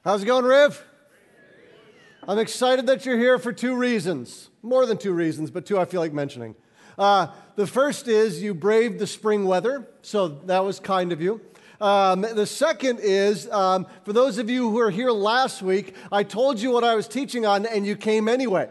How's it going, Riv? I'm excited that you're here for two reasons. More than two reasons, but two I feel like mentioning. The first is you braved the spring weather, so that was kind of you. The second is, for those of you who were here last week, I told you what I was teaching on, and you came anyway.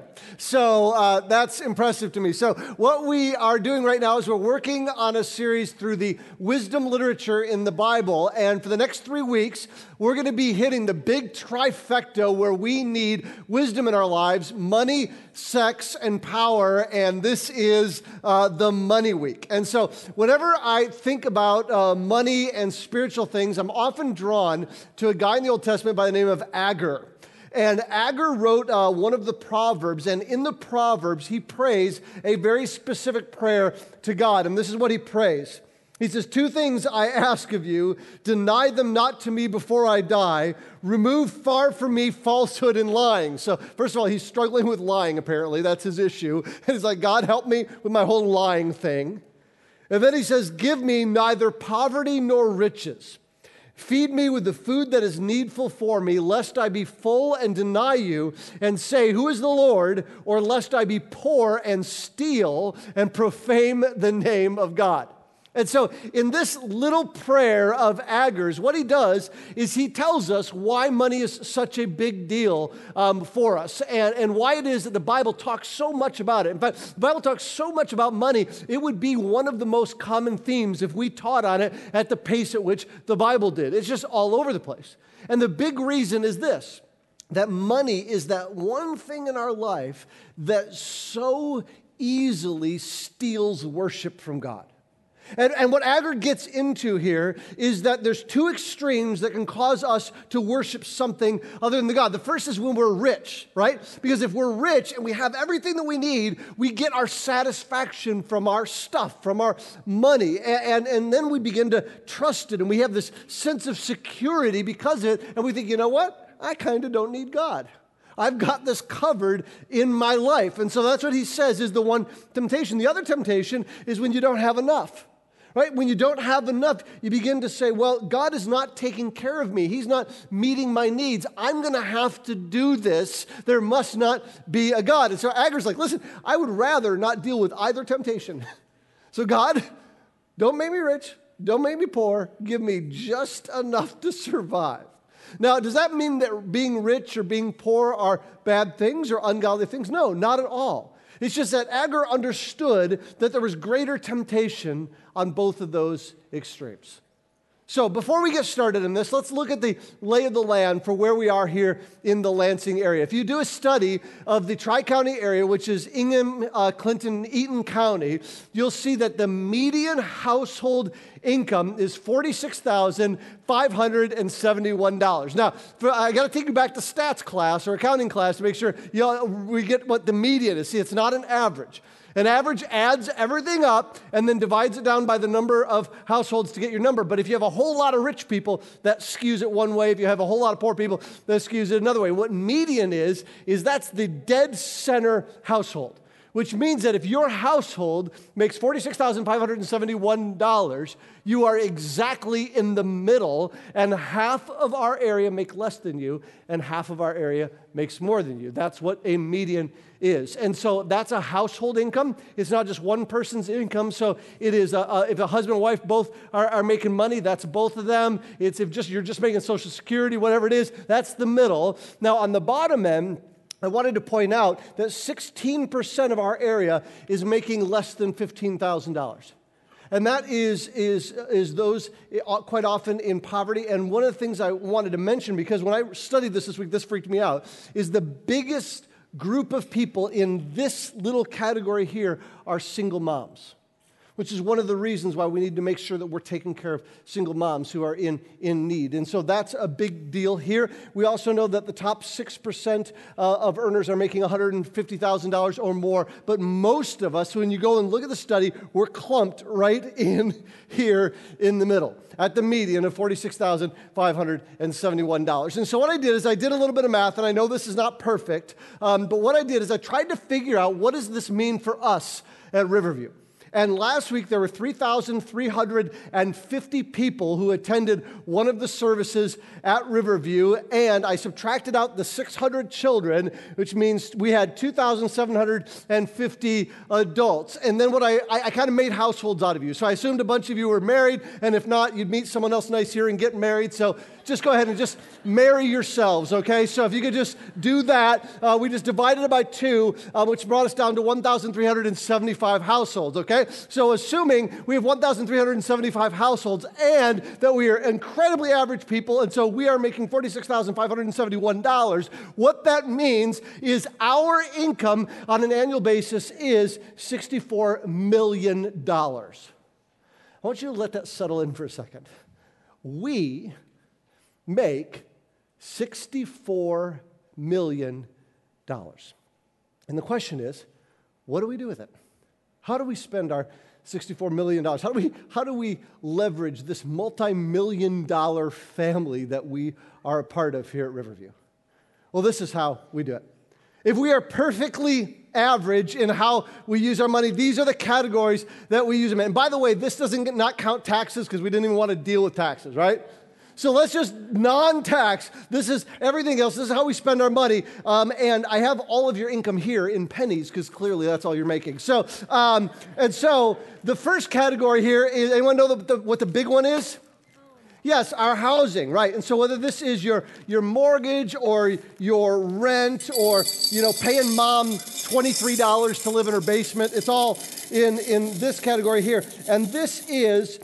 So that's impressive to me. So what we are doing right now is we're working on a series through the wisdom literature in the Bible, and for the next 3 weeks, we're going to be hitting the big trifecta where we need wisdom in our lives: money, sex, and power, and this is the money week. And so whenever I think about money and spiritual things, I'm often drawn to a guy in the Old Testament by the name of Agur. And Agur wrote one of the Proverbs, and in the Proverbs, he prays a very specific prayer to God, and this is what he prays. He says, "Two things I ask of you, deny them not to me before I die, remove far from me falsehood and lying." So first of all, he's struggling with lying, apparently. That's his issue. And he's like, "God, help me with my whole lying thing." And then he says, "Give me neither poverty nor riches. Feed me with the food that is needful for me, lest I be full and deny you and say, 'Who is the Lord?' or lest I be poor and steal and profane the name of God." And so in this little prayer of Agur's, what he does is he tells us why money is such a big deal for us and why it is that the Bible talks so much about it. In fact, the Bible talks so much about money, it would be one of the most common themes if we taught on it at the pace at which the Bible did. It's just all over the place. And the big reason is this, that money is that one thing in our life that so easily steals worship from God. And what Agur gets into here is that there's two extremes that can cause us to worship something other than the God. The first is when we're rich, right? Because if we're rich and we have everything that we need, we get our satisfaction from our stuff, from our money. And then we begin to trust it, and we have this sense of security because of it. And we think, you know what? I kind of don't need God. I've got this covered in my life. And so that's what he says is the one temptation. The other temptation is when you don't have enough. Right? When you don't have enough, you begin to say, well, God is not taking care of me. He's not meeting my needs. I'm going to have to do this. There must not be a God. And so Agur's like, listen, I would rather not deal with either temptation. So God, don't make me rich. Don't make me poor. Give me just enough to survive. Now, does that mean that being rich or being poor are bad things or ungodly things? No, not at all. It's just that Agur understood that there was greater temptation on both of those extremes. So before we get started in this, let's look at the lay of the land for where we are here in the Lansing area. If you do a study of the Tri-County area, which is Ingham, Clinton, Eaton County, you'll see that the median household income is $46,571. Now, I got to take you back to stats class or accounting class to make sure we get what the median is. See, it's not an average. An average adds everything up and then divides it down by the number of households to get your number. But if you have a whole lot of rich people, that skews it one way. If you have a whole lot of poor people, that skews it another way. What median is that's the dead center household, which means that if your household makes $46,571, you are exactly in the middle, and half of our area make less than you, and half of our area makes more than you. That's what a median is. And so that's a household income. It's not just one person's income. So it is if a husband and wife both are making money, that's both of them. It's if you're just making Social Security, whatever it is, that's the middle. Now on the bottom end, I wanted to point out that 16% of our area is making less than $15,000. And that is those quite often in poverty. And one of the things I wanted to mention, because when I studied this week, this freaked me out, is the biggest group of people in this little category here are single moms, which is one of the reasons why we need to make sure that we're taking care of single moms who are in need. And so that's a big deal here. We also know that the top 6% of earners are making $150,000 or more, but most of us, when you go and look at the study, we're clumped right in here in the middle at the median of $46,571. And so what I did is I did a little bit of math, and I know this is not perfect, but what I did is I tried to figure out what does this mean for us at Riverview. And last week, there were 3,350 people who attended one of the services at Riverview, and I subtracted out the 600 children, which means we had 2,750 adults. And then what I kind of made households out of you. So I assumed a bunch of you were married, and if not, you'd meet someone else nice here and get married. So just go ahead and just marry yourselves, okay? So if you could just do that, we just divided it by 2, which brought us down to 1,375 households, okay? So assuming we have 1,375 households and that we are incredibly average people, and so we are making $46,571, what that means is our income on an annual basis is $64 million. I want you to let that settle in for a second. We make $64 million. And the question is, what do we do with it? How do we spend our $64 million? How do we leverage this multi-million-dollar family that we are a part of here at Riverview? Well, this is how we do it. If we are perfectly average in how we use our money, these are the categories that we use them in. And by the way, this doesn't not count taxes because we didn't even want to deal with taxes, right? So let's just non-tax. This is everything else. This is how we spend our money. And I have all of your income here in pennies because clearly that's all you're making. So, and so the first category here is, anyone know what the big one is? Yes, our housing, right? And so whether this is your mortgage or your rent or, paying mom $23 to live in her basement, it's all in this category here. And this is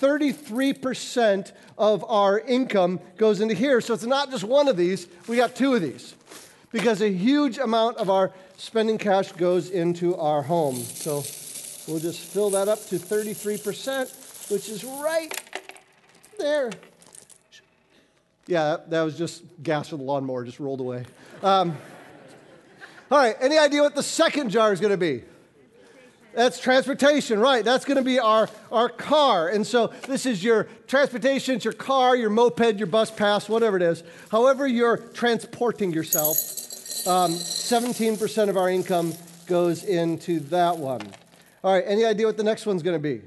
33% of our income goes into here. So it's not just one of these, we got 2 of these. Because a huge amount of our spending cash goes into our home. So we'll just fill that up to 33%, which is right there. Yeah, that was just gas for the lawnmower, just rolled away. All right, any idea what the second jar is going to be? That's transportation, right? That's going to be our car. And so this is your transportation, it's your car, your moped, your bus pass, whatever it is. However you're transporting yourself, 17% of our income goes into that one. All right, any idea what the next one's going to be?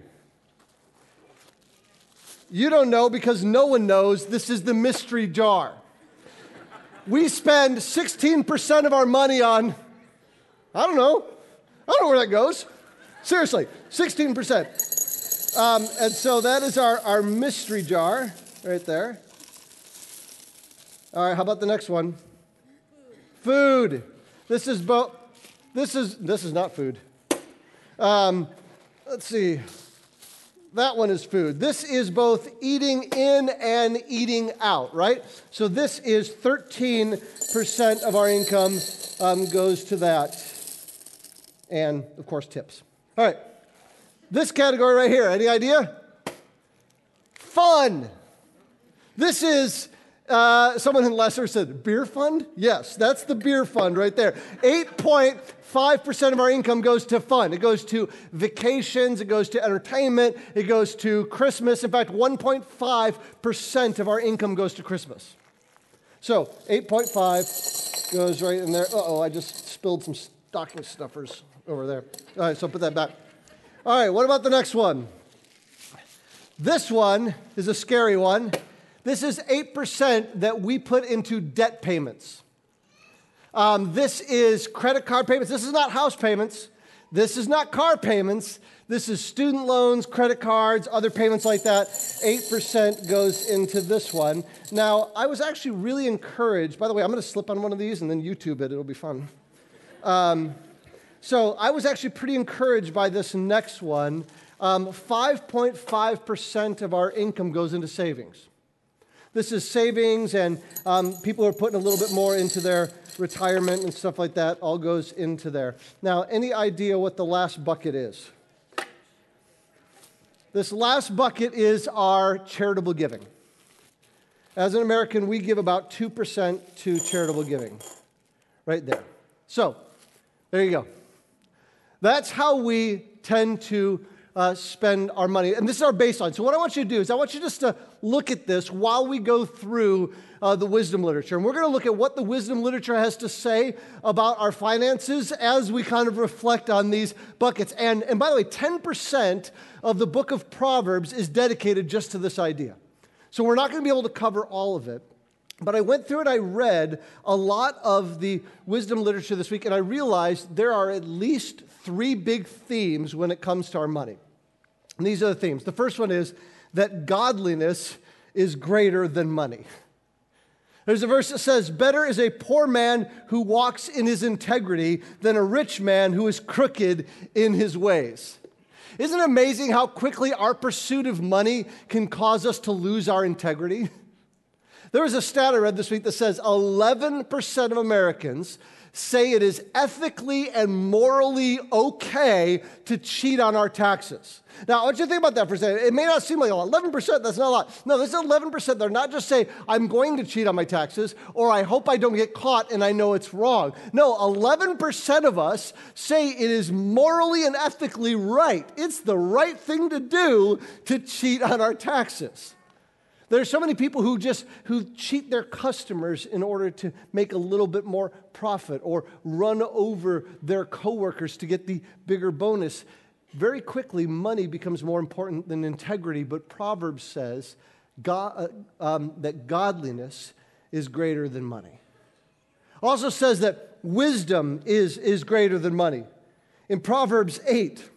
You don't know because no one knows. This is the mystery jar. We spend 16% of our money on, I don't know where that goes. Seriously, 16%. And so that is our mystery jar right there. All right, how about the next one? Food. This is not food. Let's see. That one is food. This is both eating in and eating out, right? So this is 13% of our income goes to that. And, of course, tips. All right, this category right here, any idea? Fun. This is, someone in Lesser said, beer fund? Yes, that's the beer fund right there. 8.5% of our income goes to fun. It goes to vacations, it goes to entertainment, it goes to Christmas. In fact, 1.5% of our income goes to Christmas. So 8.5 goes right in there. Uh-oh, I just spilled some stocking stuffers over there. All right, so put that back. All right, what about the next one? This one is a scary one. This is 8% that we put into debt payments. This is credit card payments. This is not house payments. This is not car payments. This is student loans, credit cards, other payments like that. 8% goes into this one. Now, I was actually really encouraged. By the way, I'm going to slip on one of these and then YouTube it. It'll be fun. So I was actually pretty encouraged by this next one. 5.5% of our income goes into savings. This is savings, and people are putting a little bit more into their retirement and stuff like that. All goes into there. Now, any idea what the last bucket is? This last bucket is our charitable giving. As an American, we give about 2% to charitable giving. Right there. So, there you go. That's how we tend to spend our money. And this is our baseline. So what I want you to do is I want you just to look at this while we go through the wisdom literature. And we're going to look at what the wisdom literature has to say about our finances as we kind of reflect on these buckets. And by the way, 10% of the book of Proverbs is dedicated just to this idea. So we're not going to be able to cover all of it. But I went through and I read a lot of the wisdom literature this week, and I realized there are at least 3 big themes when it comes to our money. And these are the themes. The first one is that godliness is greater than money. There's a verse that says, "Better is a poor man who walks in his integrity than a rich man who is crooked in his ways." Isn't it amazing how quickly our pursuit of money can cause us to lose our integrity? There was a stat I read this week that says 11% of Americans say it is ethically and morally okay to cheat on our taxes. Now, I want you to think about that for a second. It may not seem like a lot. 11%, that's not a lot. No, this is 11%. They're not just saying, I'm going to cheat on my taxes, or I hope I don't get caught and I know it's wrong. No, 11% of us say it is morally and ethically right. It's the right thing to do to cheat on our taxes. There's so many people who cheat their customers in order to make a little bit more profit or run over their coworkers to get the bigger bonus. Very quickly, money becomes more important than integrity, but Proverbs says that godliness is greater than money. Also says that wisdom is greater than money. In Proverbs 8,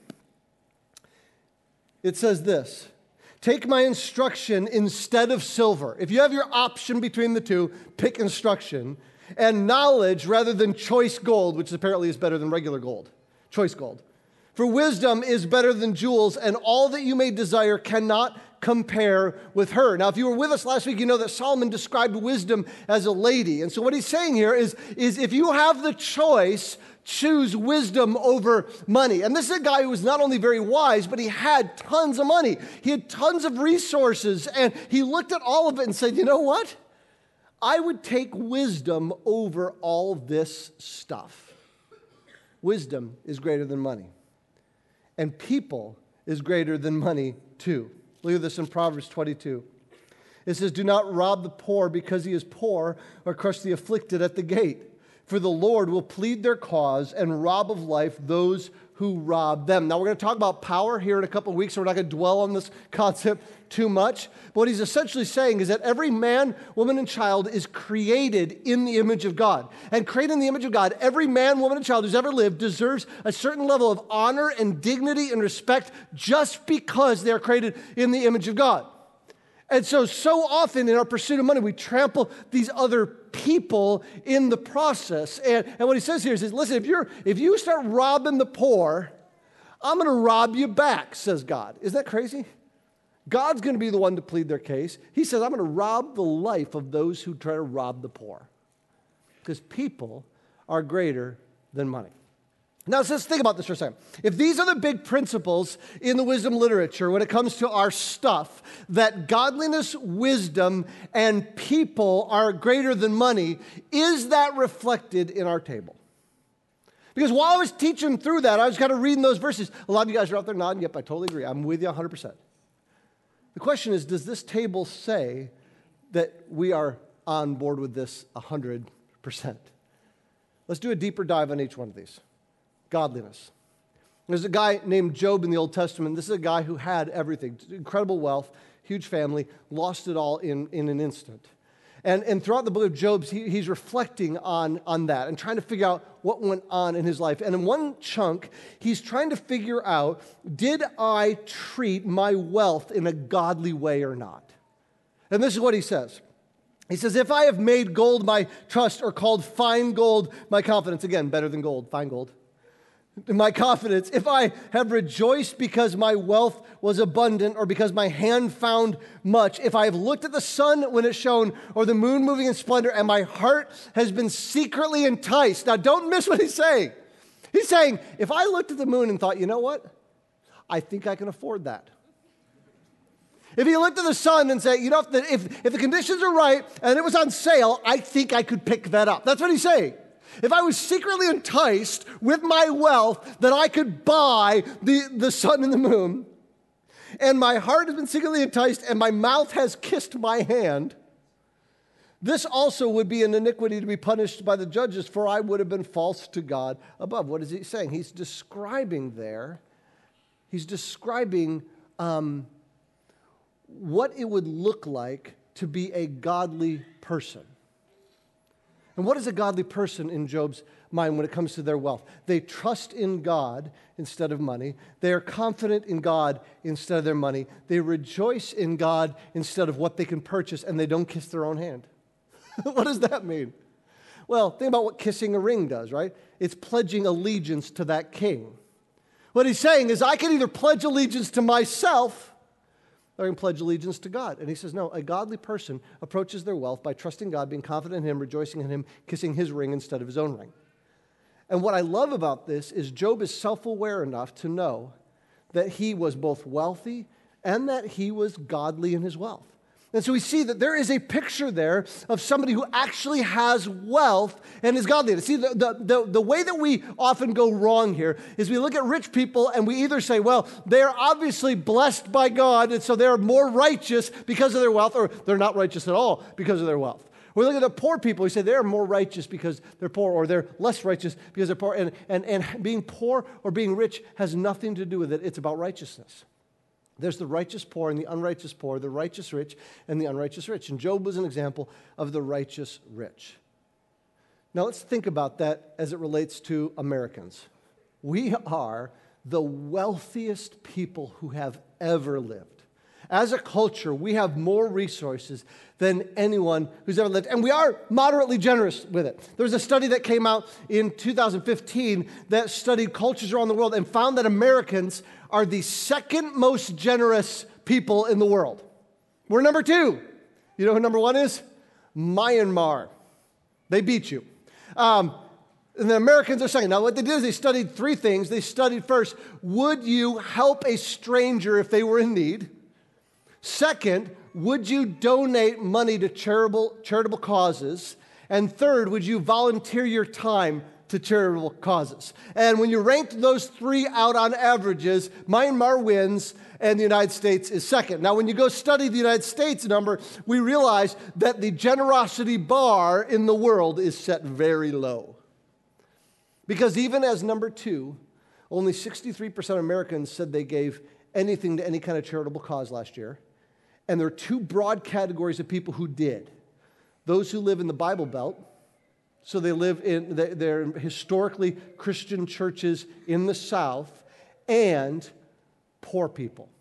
it says this, "Take my instruction instead of silver." If you have your option between the two, pick instruction. "And knowledge rather than choice gold," which apparently is better than regular gold. Choice gold. "For wisdom is better than jewels, and all that you may desire cannot compare with her." Now, if you were with us last week, you know that Solomon described wisdom as a lady. And so what he's saying here is if you have the choice, choose wisdom over money. And this is a guy who was not only very wise, but he had tons of money. He had tons of resources, and he looked at all of it and said, you know what? I would take wisdom over all this stuff. Wisdom is greater than money. And people is greater than money too. Look at this in Proverbs 22. It says, "Do not rob the poor because he is poor, or crush the afflicted at the gate. For the Lord will plead their cause and rob of life those who rob them." Now, we're going to talk about power here in a couple of weeks, so we're not going to dwell on this concept too much. But what he's essentially saying is that every man, woman, and child is created in the image of God. And created in the image of God, every man, woman, and child who's ever lived deserves a certain level of honor and dignity and respect just because they're created in the image of God. And so often in our pursuit of money, we trample these other people in the process. And what he says here is, listen, if you start robbing the poor, I'm going to rob you back, says God. Isn't that crazy? God's going to be the one to plead their case. He says, I'm going to rob the life of those who try to rob the poor. Because people are greater than money. Now, let's think about this for a second. If these are the big principles in the wisdom literature when it comes to our stuff, that godliness, wisdom, and people are greater than money, is that reflected in our table? Because while I was teaching through that, I was kind of reading those verses. A lot of you guys are out there nodding. Yep, I totally agree. I'm with you 100%. The question is, does this table say that we are on board with this 100%? Let's do a deeper dive on each one of these. Godliness. There's a guy named Job in the Old Testament. This is a guy who had everything, incredible wealth, huge family, lost it all in an instant. And throughout the book of Job, he's reflecting on that and trying to figure out what went on in his life. And in one chunk, he's trying to figure out, did I treat my wealth in a godly way or not? And this is what he says. He says, "If I have made gold my trust, or called fine gold my confidence," again, better than gold, fine gold, "my confidence, if I have rejoiced because my wealth was abundant, or because my hand found much, if I have looked at the sun when it shone, or the moon moving in splendor, and my heart has been secretly enticed." Now, don't miss what he's saying. He's saying, if I looked at the moon and thought, you know what? I think I can afford that. If he looked at the sun and said, you know, if the conditions are right and it was on sale, I think I could pick that up. That's what he's saying. If I was secretly enticed with my wealth, that I could buy the sun and the moon. and my heart has been secretly enticed, and my mouth has kissed my hand, this also would be an iniquity to be punished by the judges, for I would have been false to God above. What is he saying? He's describing what it would look like to be a godly person. And what is a godly person in Job's mind when it comes to their wealth? They trust in God instead of money. They are confident in God instead of their money. They rejoice in God instead of what they can purchase, and they don't kiss their own hand. What does that mean? Well, think about what kissing a ring does, right? It's pledging allegiance to that king. What he's saying is, I can either pledge allegiance to myself or I can pledge allegiance to God. And he says, no, a godly person approaches their wealth by trusting God, being confident in Him, rejoicing in Him, kissing His ring instead of his own ring. And what I love about this is Job is self-aware enough to know that he was both wealthy and that he was godly in his wealth. And so we see that there is a picture there of somebody who actually has wealth and is godly. See, the way that we often go wrong here is we look at rich people and we either say, well, they're obviously blessed by God, and so they're more righteous because of their wealth, or they're not righteous at all because of their wealth. We look at the poor people, we say they're more righteous because they're poor, or they're less righteous because they're poor. And being poor or being rich has nothing to do with it. It's about righteousness. There's the righteous poor and the unrighteous poor, the righteous rich and the unrighteous rich. And Job was an example of the righteous rich. Now let's think about that as it relates to Americans. We are the wealthiest people who have ever lived. As a culture, we have more resources than anyone who's ever lived. And we are moderately generous with it. There was a study that came out in 2015 that studied cultures around the world and found that Americans are the second most generous people in the world. We're number 2. You know who number 1 is? Myanmar. They beat you. And the Americans are second. Now, what they did is they studied 3 things. They studied first, would you help a stranger if they were in need? Second, would you donate money to charitable causes? And third, would you volunteer your time to charitable causes? And when you ranked those 3 out on averages, Myanmar wins and the United States is second. Now, when you go study the United States number, we realize that the generosity bar in the world is set very low. Because even as number 2, only 63% of Americans said they gave anything to any kind of charitable cause last year. And there are 2 broad categories of people who did. Those who live in the Bible Belt, so they live in, they're historically Christian churches in the South, and poor people.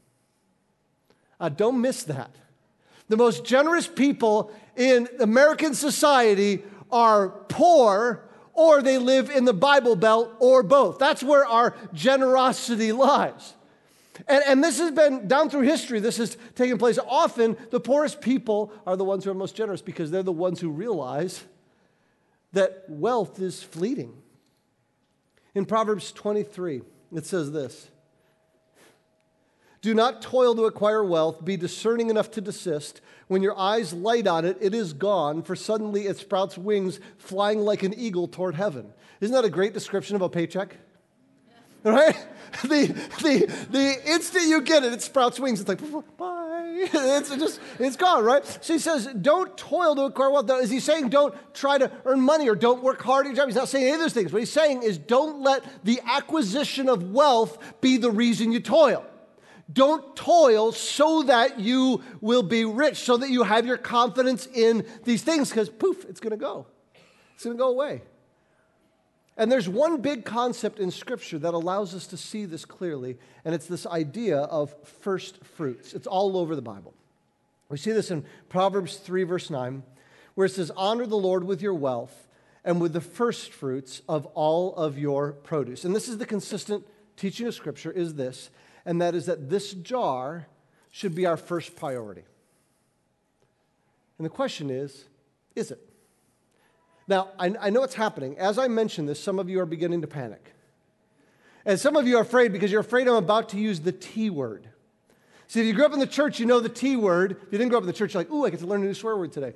Don't miss that. The most generous people in American society are poor, or they live in the Bible Belt, or both. That's where our generosity lies. And this has been, down through history, this has taken place. Often, the poorest people are the ones who are most generous because they're the ones who realize that wealth is fleeting. In Proverbs 23, it says this, do not toil to acquire wealth, be discerning enough to desist. When your eyes light on it, it is gone, for suddenly it sprouts wings, flying like an eagle toward heaven. Isn't that a great description of a paycheck? Right? The instant you get it, it sprouts wings. It's like, bye. It's gone, right? So he says, don't toil to acquire wealth. Is he saying don't try to earn money or don't work hard at your job? He's not saying any of those things. What he's saying is don't let the acquisition of wealth be the reason you toil. Don't toil so that you will be rich, so that you have your confidence in these things, because poof, it's going to go. It's going to go away. And there's one big concept in Scripture that allows us to see this clearly, and it's this idea of first fruits. It's all over the Bible. We see this in Proverbs 3, verse 9, where it says, honor the Lord with your wealth and with the first fruits of all of your produce. And this is the consistent teaching of Scripture, is this, and that is that this jar should be our first priority. And the question is it? Now, I know it's happening. As I mentioned this, some of you are beginning to panic. And some of you are afraid because you're afraid I'm about to use the T word. See, if you grew up in the church, you know the T word. If you didn't grow up in the church, you're like, ooh, I get to learn a new swear word today.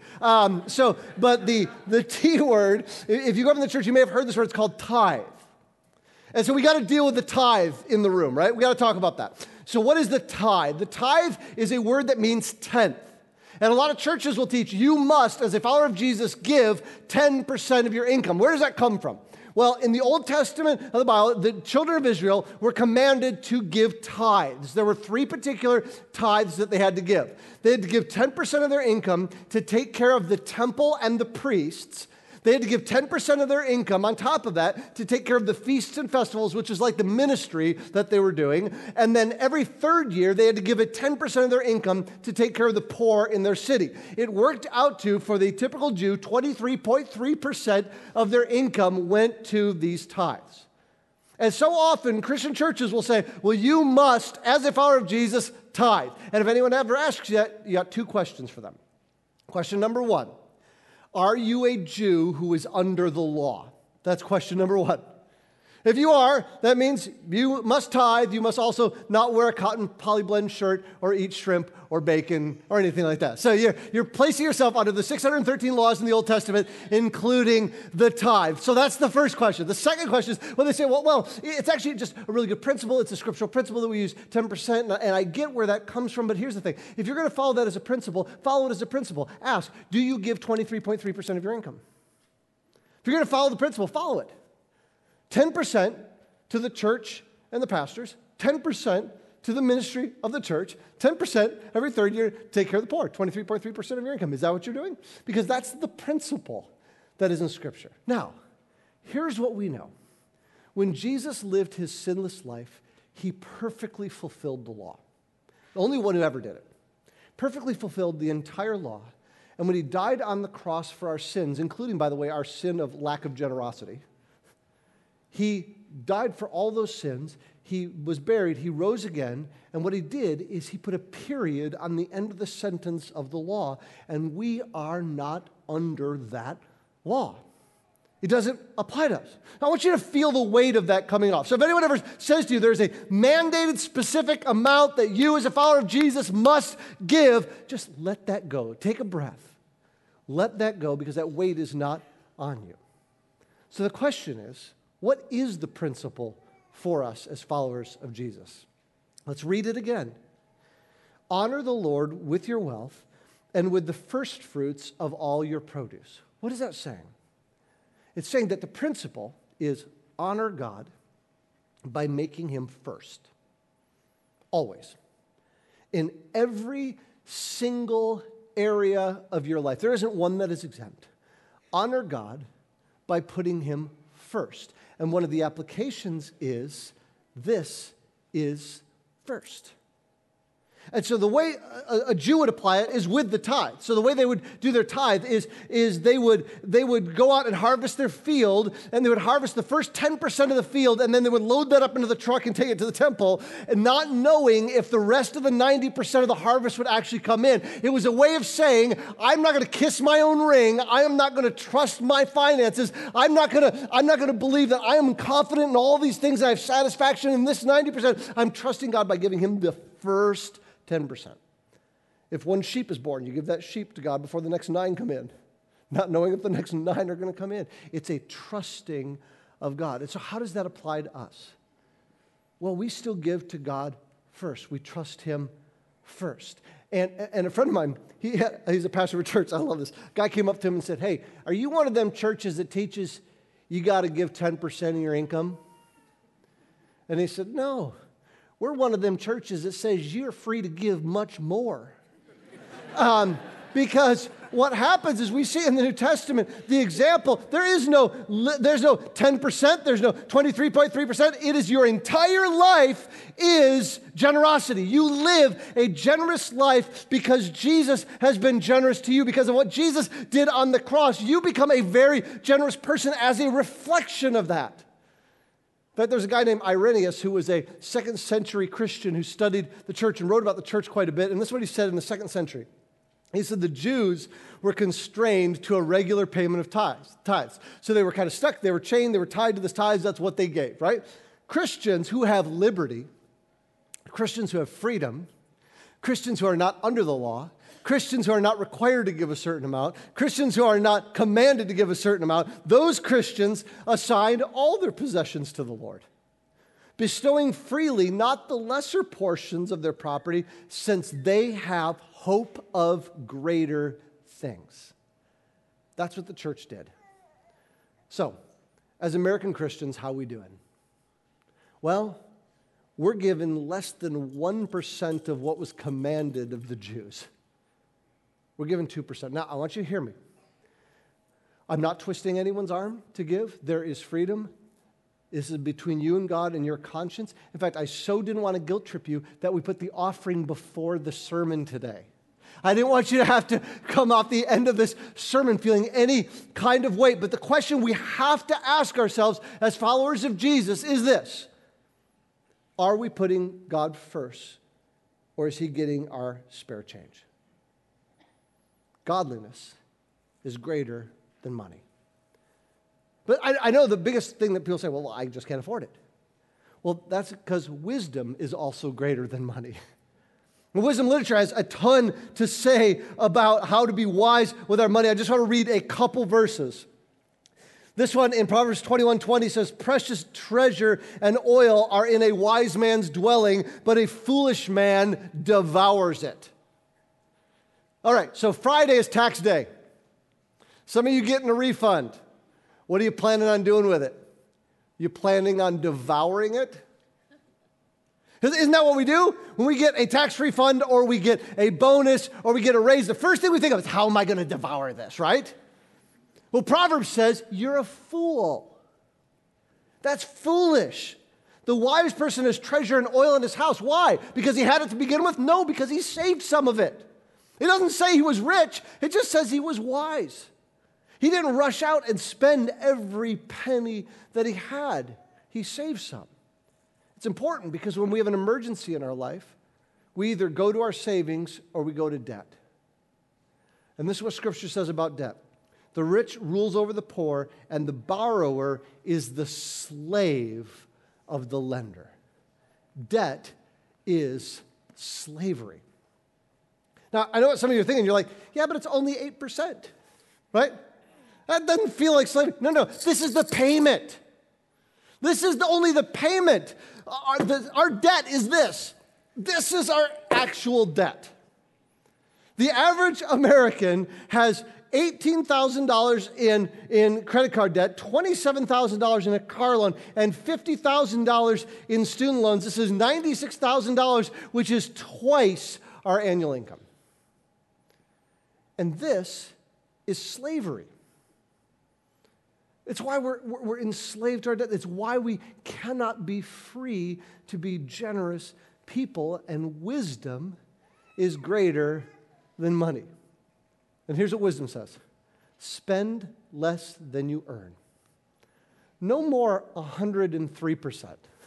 But the T word, if you grew up in the church, you may have heard this word. It's called tithe. And so we got to deal with the tithe in the room, right? We got to talk about that. So what is the tithe? The tithe is a word that means tenth. And a lot of churches will teach you must, as a follower of Jesus, give 10% of your income. Where does that come from? Well, in the Old Testament of the Bible, the children of Israel were commanded to give tithes. There were 3 particular tithes that they had to give. They had to give 10% of their income to take care of the temple and the priests. They had to give 10% of their income on top of that to take care of the feasts and festivals, which is like the ministry that they were doing. And then every third year, they had to give it 10% of their income to take care of the poor in their city. It worked out to, for the typical Jew, 23.3% of their income went to these tithes. And so often, Christian churches will say, well, you must, as a follower of Jesus, tithe. And if anyone ever asks you that, you got 2 questions for them. Question number 1. Are you a Jew who is under the law? That's question number 1. If you are, that means you must tithe. You must also not wear a cotton polyblend shirt or eat shrimp or bacon or anything like that. So you're placing yourself under the 613 laws in the Old Testament, including the tithe. So that's the first question. The second question is, well, they say, well, it's actually just a really good principle. It's a scriptural principle that we use 10%, and I get where that comes from, but here's the thing. If you're going to follow that as a principle, follow it as a principle. Ask, do you give 23.3% of your income? If you're going to follow the principle, follow it. 10% to the church and the pastors, 10% to the ministry of the church, 10% every third year, take care of the poor, 23.3% of your income. Is that what you're doing? Because that's the principle that is in Scripture. Now, here's what we know. When Jesus lived his sinless life, he perfectly fulfilled the law. The only one who ever did it. Perfectly fulfilled the entire law. And when he died on the cross for our sins, including, by the way, our sin of lack of generosity, he died for all those sins. He was buried. He rose again. And what he did is he put a period on the end of the sentence of the law. And we are not under that law. It doesn't apply to us. I want you to feel the weight of that coming off. So if anyone ever says to you there's a mandated specific amount that you as a follower of Jesus must give, just let that go. Take a breath. Let that go because that weight is not on you. So the question is, what is the principle for us as followers of Jesus? Let's read it again. Honor the Lord with your wealth and with the first fruits of all your produce. What is that saying? It's saying that the principle is honor God by making him first. Always. In every single area of your life. There isn't one that is exempt. Honor God by putting him first. And one of the applications is, this is first. And so the way a Jew would apply it is with the tithe. So the way they would do their tithe is they would go out and harvest their field, and they would harvest the first 10% of the field, and then they would load that up into the truck and take it to the temple, and not knowing if the rest of the 90% of the harvest would actually come in. It was a way of saying, I'm not going to kiss my own ring. I am not going to trust my finances. I'm not going to believe that I am confident in all these things. I have satisfaction in this 90%. I'm trusting God by giving him the first 10%. If one sheep is born, you give that sheep to God before the next 9 come in, not knowing if the next 9 are going to come in. It's a trusting of God. And so how does that apply to us? Well, we still give to God first. We trust him first. And a friend of mine, he's a pastor of a church. I love this. Guy came up to him and said, hey, are you one of them churches that teaches you got to give 10% of your income? And he said, no. We're one of them churches that says you're free to give much more. Because what happens is we see in the New Testament, the example, there's no 10%, there's no 23.3%. It is your entire life is generosity. You live a generous life because Jesus has been generous to you. Because of what Jesus did on the cross, you become a very generous person as a reflection of that. In fact, there's a guy named Irenaeus who was a 2nd century Christian who studied the church and wrote about the church quite a bit. And this is what he said in the 2nd century. He said the Jews were constrained to a regular payment of tithes. So they were kind of stuck. They were chained. They were tied to this tithes. That's what they gave, right? Christians who have liberty, Christians who have freedom, Christians who are not under the law, Christians who are not required to give a certain amount, Christians who are not commanded to give a certain amount, those Christians assigned all their possessions to the Lord. bestowing freely not the lesser portions of their property, since they have hope of greater things. That's what the church did. So, as American Christians, how are we doing? Well, we're given less than 1% of what was commanded of the Jews. We're given 2%. Now, I want you to hear me. I'm not twisting anyone's arm to give. There is freedom. This is between you and God and your conscience. In fact, I so didn't want to guilt trip you that we put the offering before the sermon today. I didn't want you to have to come off the end of this sermon feeling any kind of weight. But the question we have to ask ourselves as followers of Jesus is this: are we putting God first, or is he getting our spare change? Godliness is greater than money. But I know the biggest thing that people say, well, I just can't afford it. Well, that's because wisdom is also greater than money. And wisdom literature has a ton to say about how to be wise with our money. I just want to read a couple verses. This one in Proverbs 21:20 says, precious treasure and oil are in a wise man's dwelling, but a foolish man devours it. All right, so Friday is tax day. Some of you getting a refund. What are you planning on doing with it? You planning on devouring it? Isn't that what we do? When we get a tax refund or we get a bonus or we get a raise, the first thing we think of is, how am I going to devour this, right? Well, Proverbs says, you're a fool. That's foolish. The wise person has treasure and oil in his house. Why? Because he had it to begin with? No, because he saved some of it. It doesn't say he was rich. It just says he was wise. He didn't rush out and spend every penny that he had. He saved some. It's important because when we have an emergency in our life, we either go to our savings or we go to debt. And this is what Scripture says about debt. The rich rules over the poor, and the borrower is the slave of the lender. Debt is slavery. Now, I know what some of you are thinking. You're like, yeah, but it's only 8%, right? That doesn't feel like slavery. No, this is the payment. This is only the payment. Our debt is this. This is our actual debt. The average American has $18,000 in credit card debt, $27,000 in a car loan, and $50,000 in student loans. This is $96,000, which is twice our annual income. And this is slavery. It's why we're enslaved to our debt. It's why we cannot be free to be generous people, and wisdom is greater than money. And here's what wisdom says: spend less than you earn. No more 103%.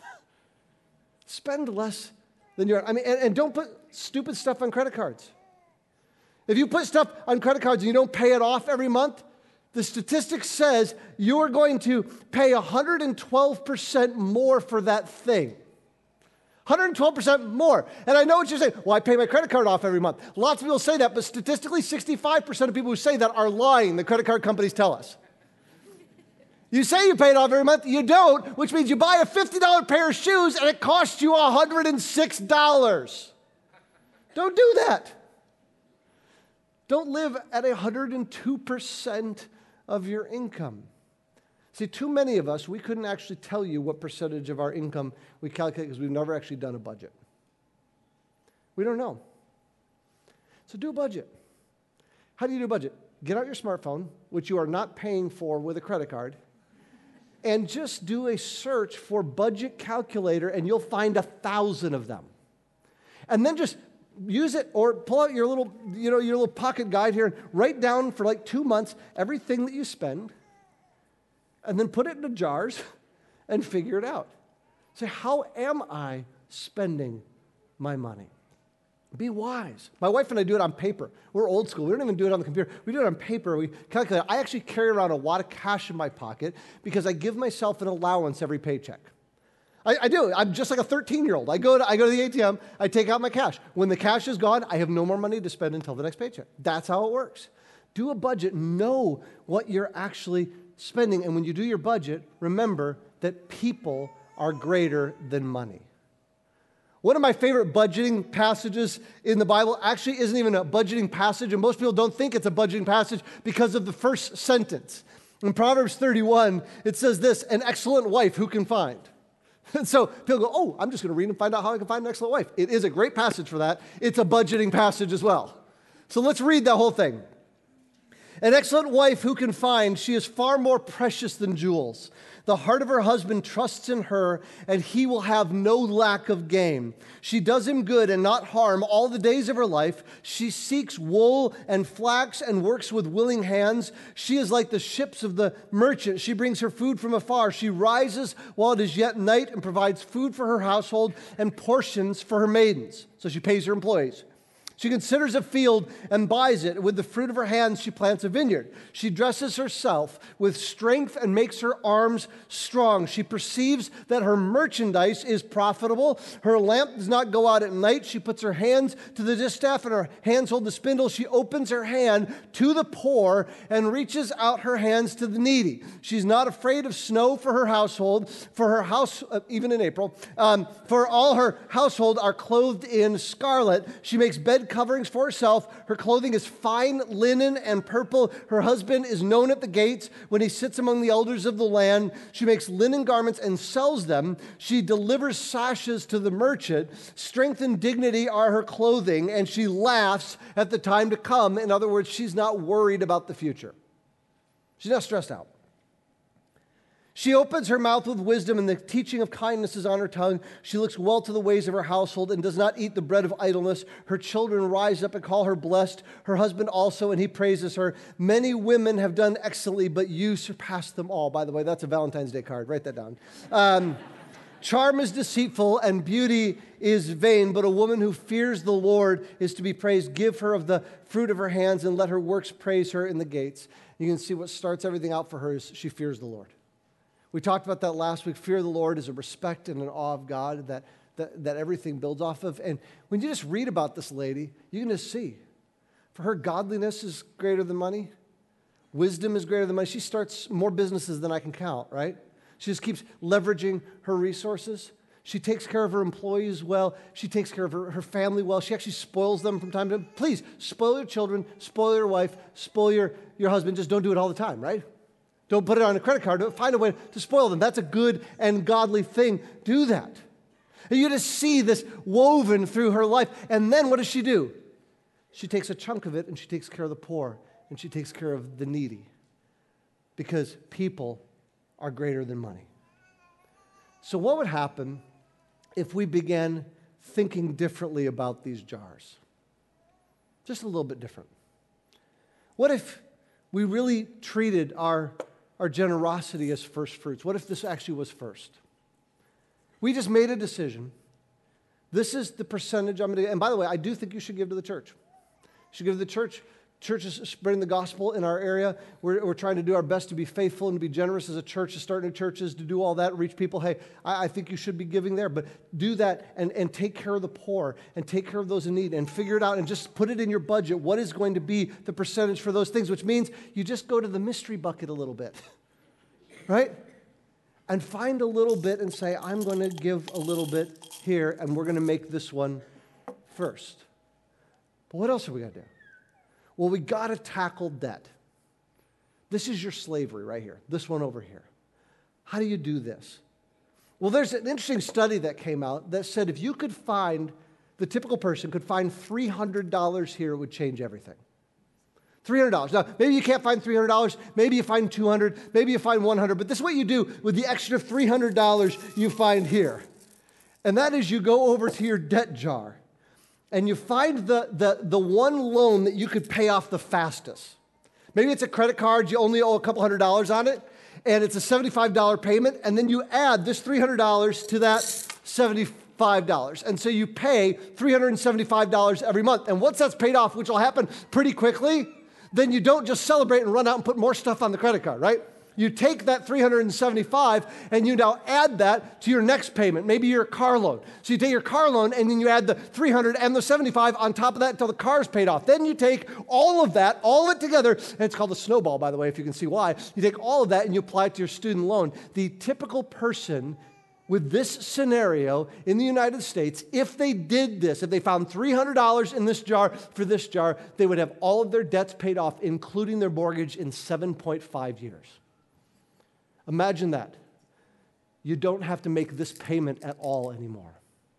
Spend less than you earn. I mean, and don't put stupid stuff on credit cards. If you put stuff on credit cards and you don't pay it off every month, the statistic says you're going to pay 112% more for that thing. 112% more. And I know what you're saying. Well, I pay my credit card off every month. Lots of people say that, but statistically, 65% of people who say that are lying, the credit card companies tell us. You say you pay it off every month, you don't, which means you buy a $50 pair of shoes and it costs you $106. Don't do that. Don't live at 102% of your income. See, too many of us, we couldn't actually tell you what percentage of our income we calculate because we've never actually done a budget. We don't know. So do a budget. How do you do a budget? Get out your smartphone, which you are not paying for with a credit card, and just do a search for budget calculator, and you'll find 1,000 of them. And then just use it, or pull out your little pocket guide here and write down for like 2 months everything that you spend, and then put it into jars and figure it out. Say, how am I spending my money? Be wise. My wife and I do it on paper. We're old school. We don't even do it on the computer. We do it on paper. We calculate it. I actually carry around a lot of cash in my pocket because I give myself an allowance every paycheck. I do. I'm just like a 13-year-old. I go to the ATM, I take out my cash. When the cash is gone, I have no more money to spend until the next paycheck. That's how it works. Do a budget. Know what you're actually spending. And when you do your budget, remember that people are greater than money. One of my favorite budgeting passages in the Bible actually isn't even a budgeting passage, and most people don't think it's a budgeting passage because of the first sentence. In Proverbs 31, it says this, an excellent wife who can find. And so people go, oh, I'm just going to read and find out how I can find an excellent wife. It is a great passage for that. It's a budgeting passage as well. So let's read that whole thing. An excellent wife who can find, she is far more precious than jewels. The heart of her husband trusts in her, and he will have no lack of gain. She does him good and not harm all the days of her life. She seeks wool and flax and works with willing hands. She is like the ships of the merchant. She brings her food from afar. She rises while it is yet night and provides food for her household and portions for her maidens. So she pays her employees. She considers a field and buys it. With the fruit of her hands, she plants a vineyard. She dresses herself with strength and makes her arms strong. She perceives that her merchandise is profitable. Her lamp does not go out at night. She puts her hands to the distaff and her hands hold the spindle. She opens her hand to the poor and reaches out her hands to the needy. She's not afraid of snow for her household, for her house, even in April, for all her household are clothed in scarlet. She makes bed coverings for herself. Her clothing is fine linen and purple. Her husband is known at the gates when he sits among the elders of the land. She makes linen garments and sells them. She delivers sashes to the merchant. Strength and dignity are her clothing, and she laughs at the time to come. In other words, she's not worried about the future. She's not stressed out. She opens her mouth with wisdom, and the teaching of kindness is on her tongue. She looks well to the ways of her household and does not eat the bread of idleness. Her children rise up and call her blessed, her husband also, and he praises her. Many women have done excellently, but you surpass them all. By the way, that's a Valentine's Day card. Write that down. Charm is deceitful and beauty is vain, but a woman who fears the Lord is to be praised. Give her of the fruit of her hands and let her works praise her in the gates. You can see what starts everything out for her is she fears the Lord. We talked about that last week. Fear of the Lord is a respect and an awe of God that everything builds off of. And when you just read about this lady, you can just see. For her, godliness is greater than money. Wisdom is greater than money. She starts more businesses than I can count, right? She just keeps leveraging her resources. She takes care of her employees well. She takes care of her family well. She actually spoils them from time to time. Please, spoil your children, spoil your wife, spoil your husband. Just don't do it all the time, right? Don't put it on a credit card. Find a way to spoil them. That's a good and godly thing. Do that. And you just see this woven through her life. And then what does she do? She takes a chunk of it and she takes care of the poor and she takes care of the needy. Because people are greater than money. So what would happen if we began thinking differently about these jars? Just a little bit different. What if we really treated our generosity as first fruits? What if this actually was first? We just made a decision. This is the percentage I'm going to, and by the way, I do think you should give to the church. You should give to the church. Church is spreading the gospel in our area. We're trying to do our best to be faithful and to be generous as a church, to start new churches, to do all that, reach people. Hey, I think you should be giving there, but do that and take care of the poor and take care of those in need and figure it out and just put it in your budget. What is going to be the percentage for those things, which means you just go to the mystery bucket a little bit, right? And find a little bit and say, I'm going to give a little bit here and we're going to make this one first. But what else are we going to do? Well, we got to tackle debt. This is your slavery right here, this one over here. How do you do this? Well, there's an interesting study that came out that said if you could find, the typical person could find $300 here, it would change everything. $300. Now, maybe you can't find $300, maybe you find $200, maybe you find $100, but this is what you do with the extra $300 you find here. And that is you go over to your debt jar. And you find the one loan that you could pay off the fastest. Maybe it's a credit card, you only owe a couple $100 on it, and it's a $75 payment, and then you add this $300 to that $75. And so you pay $375 every month. And once that's paid off, which will happen pretty quickly, then you don't just celebrate and run out and put more stuff on the credit card, right? You take that $375 and you now add that to your next payment, maybe your car loan. So you take your car loan and then you add the $300 and the $75 on top of that until the car's paid off. Then you take all of that, all of it together, and it's called a snowball, by the way, if you can see why. You take all of that and you apply it to your student loan. The typical person with this scenario in the United States, if they did this, if they found $300 in this jar for this jar, they would have all of their debts paid off, including their mortgage, in 7.5 years. Imagine that. You don't have to make this payment at all anymore.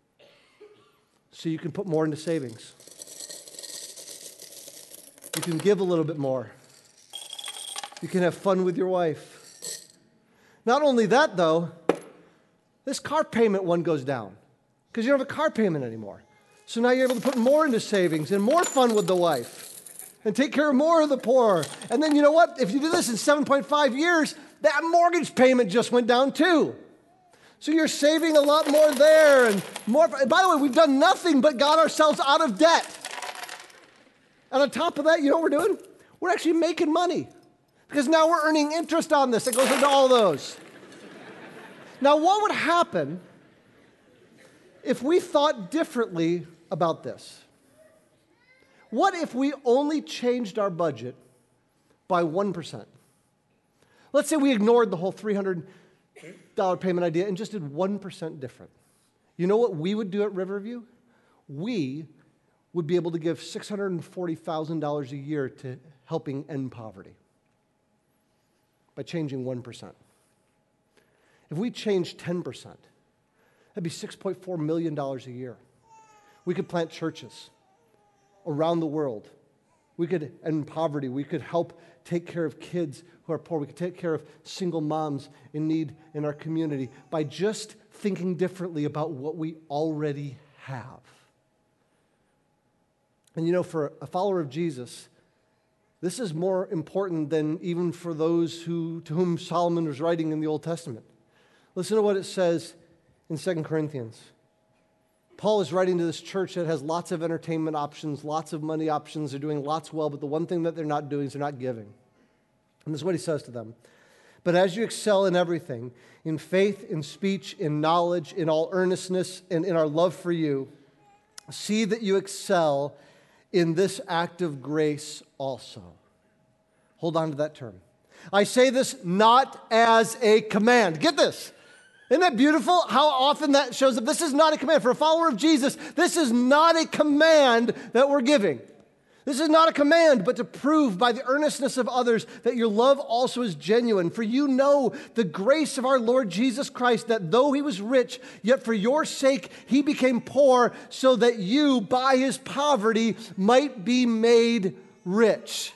So you can put more into savings. You can give a little bit more. You can have fun with your wife. Not only that, though, this car payment one goes down because you don't have a car payment anymore. So now you're able to put more into savings and more fun with the wife and take care of more of the poor. And then you know what? If you do this in 7.5 years, that mortgage payment just went down too. So you're saving a lot more there and more. By the way, we've done nothing but got ourselves out of debt. And on top of that, you know what we're doing? We're actually making money because now we're earning interest on this. It goes into all those. Now, what would happen if we thought differently about this? What if we only changed our budget by 1%? Let's say we ignored the whole $300 payment idea and just did 1% different. You know what we would do at Riverview? We would be able to give $640,000 a year to helping end poverty by changing 1%. If we change 10%, that'd be $6.4 million a year. We could plant churches around the world. We could end poverty. We could help take care of kids who are poor. We could take care of single moms in need in our community by just thinking differently about what we already have. And you know, for a follower of Jesus, this is more important than even for those to whom Solomon was writing in the Old Testament. Listen to what it says in 2 Corinthians. Paul is writing to this church that has lots of entertainment options, lots of money options. They're doing lots well, but the one thing that they're not doing is they're not giving. And this is what he says to them. But as you excel in everything, in faith, in speech, in knowledge, in all earnestness, and in our love for you, see that you excel in this act of grace also. Hold on to that term. I say this not as a command. Get this. Isn't that beautiful how often that shows up? This is not a command. For a follower of Jesus, this is not a command that we're giving. This is not a command, but to prove by the earnestness of others that your love also is genuine. For you know the grace of our Lord Jesus Christ, that though he was rich, yet for your sake he became poor, so that you, by his poverty, might be made rich.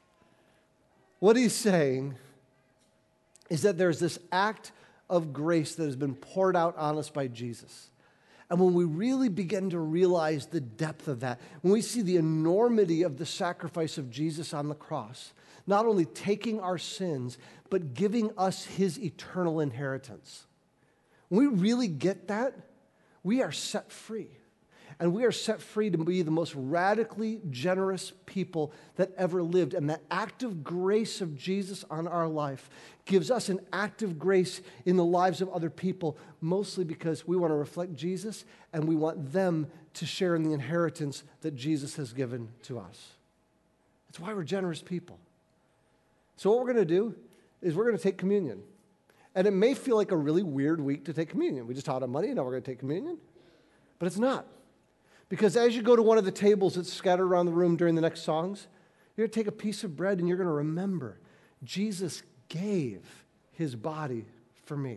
What he's saying is that there's this act of grace that has been poured out on us by Jesus. And when we really begin to realize the depth of that, when we see the enormity of the sacrifice of Jesus on the cross, not only taking our sins, but giving us his eternal inheritance. When we really get that, we are set free. And we are set free to be the most radically generous people that ever lived. And that act of grace of Jesus on our life gives us an act of grace in the lives of other people, mostly because we want to reflect Jesus and we want them to share in the inheritance that Jesus has given to us. That's why we're generous people. So what we're going to do is we're going to take communion. And it may feel like a really weird week to take communion. We just taught on Monday, and now we're going to take communion. But it's not. Because as you go to one of the tables that's scattered around the room during the next songs, you're going to take a piece of bread and you're going to remember Jesus gave his body for me.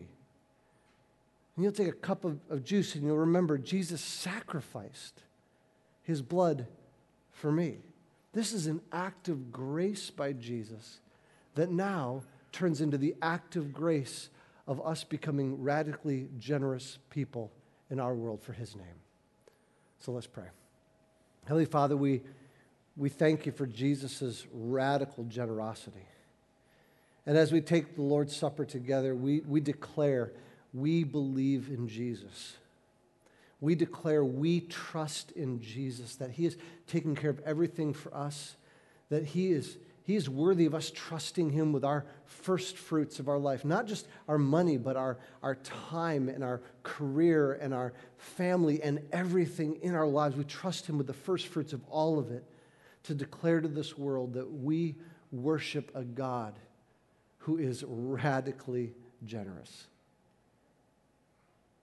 And you'll take a cup of juice and you'll remember Jesus sacrificed his blood for me. This is an act of grace by Jesus that now turns into the act of grace of us becoming radically generous people in our world for his name. So let's pray. Heavenly Father, we thank you for Jesus' radical generosity. And as we take the Lord's Supper together, we declare we believe in Jesus. We declare we trust in Jesus, that he is taking care of everything for us, that he is worthy of us trusting him with our first fruits of our life, not just our money, but our time and our career and our family and everything in our lives. We trust him with the first fruits of all of it to declare to this world that we worship a God who is radically generous.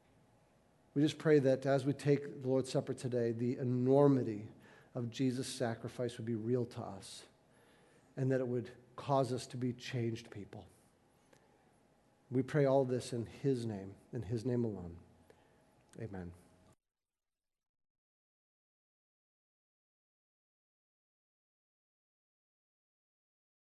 We just pray that as we take the Lord's Supper today, the enormity of Jesus' sacrifice would be real to us, and that it would cause us to be changed people. We pray all this in His name alone. Amen.